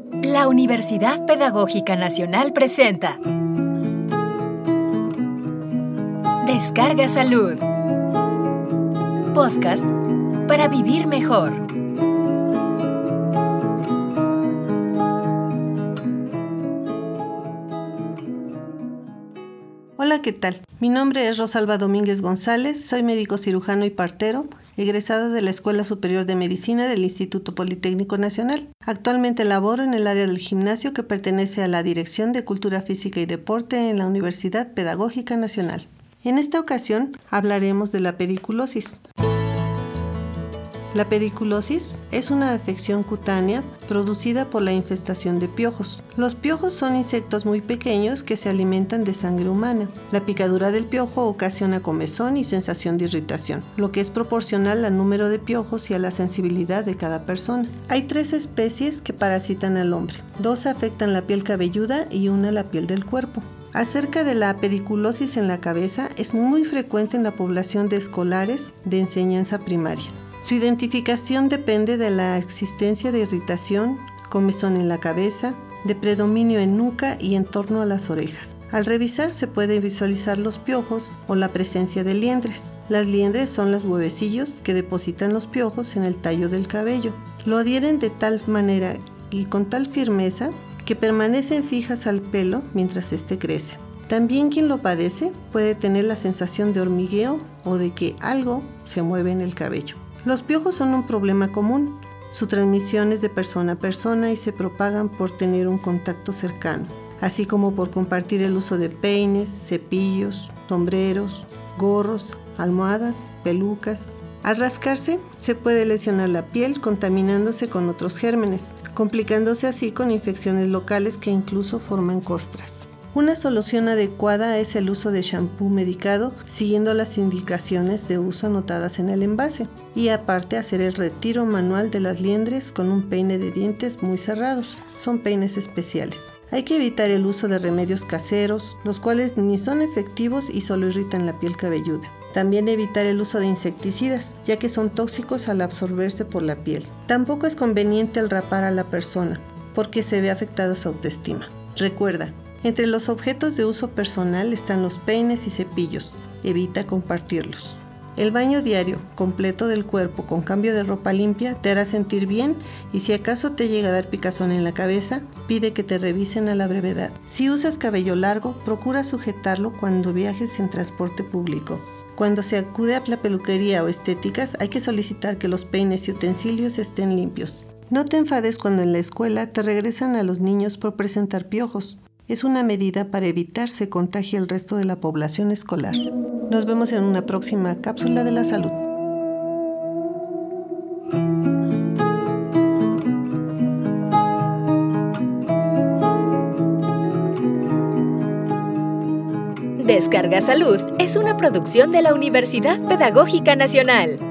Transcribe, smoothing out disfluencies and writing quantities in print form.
La Universidad Pedagógica Nacional presenta Descarga Salud. Podcast para vivir mejor. Hola, ¿qué tal? Mi nombre es Rosalba Domínguez González, soy médico cirujano y partero, egresada de la Escuela Superior de Medicina del Instituto Politécnico Nacional. Actualmente laboro en el área del gimnasio que pertenece a la Dirección de Cultura Física y Deporte en la Universidad Pedagógica Nacional. En esta ocasión hablaremos de la pediculosis. La pediculosis es una afección cutánea producida por la infestación de piojos. Los piojos son insectos muy pequeños que se alimentan de sangre humana. La picadura del piojo ocasiona comezón y sensación de irritación, lo que es proporcional al número de piojos y a la sensibilidad de cada persona. Hay 3 especies que parasitan al hombre. 2 afectan la piel cabelluda y 1 la piel del cuerpo. Acerca de la pediculosis en la cabeza, es muy frecuente en la población de escolares de enseñanza primaria. Su identificación depende de la existencia de irritación, comezón en la cabeza, de predominio en nuca y en torno a las orejas. Al revisar se pueden visualizar los piojos o la presencia de liendres. Las liendres son los huevecillos que depositan los piojos en el tallo del cabello. Lo adhieren de tal manera y con tal firmeza que permanecen fijas al pelo mientras éste crece. También quien lo padece puede tener la sensación de hormigueo o de que algo se mueve en el cabello. Los piojos son un problema común. Su transmisión es de persona a persona y se propagan por tener un contacto cercano, así como por compartir el uso de peines, cepillos, sombreros, gorros, almohadas, pelucas. Al rascarse, se puede lesionar la piel contaminándose con otros gérmenes, complicándose así con infecciones locales que incluso forman costras. Una solución adecuada es el uso de shampoo medicado siguiendo las indicaciones de uso anotadas en el envase y aparte hacer el retiro manual de las liendres con un peine de dientes muy cerrados. Son peines especiales. Hay que evitar el uso de remedios caseros, los cuales ni son efectivos y solo irritan la piel cabelluda. También evitar el uso de insecticidas, ya que son tóxicos al absorberse por la piel. Tampoco es conveniente el rapar a la persona, porque se ve afectada su autoestima. Recuerda, entre los objetos de uso personal están los peines y cepillos. Evita compartirlos. El baño diario, completo del cuerpo con cambio de ropa limpia, te hará sentir bien y si acaso te llega a dar picazón en la cabeza, pide que te revisen a la brevedad. Si usas cabello largo, procura sujetarlo cuando viajes en transporte público. Cuando se acude a la peluquería o estéticas, hay que solicitar que los peines y utensilios estén limpios. No te enfades cuando en la escuela te regresan a los niños por presentar piojos. Es una medida para evitar se contagie el resto de la población escolar. Nos vemos en una próxima cápsula de la salud. Descarga Salud es una producción de la Universidad Pedagógica Nacional.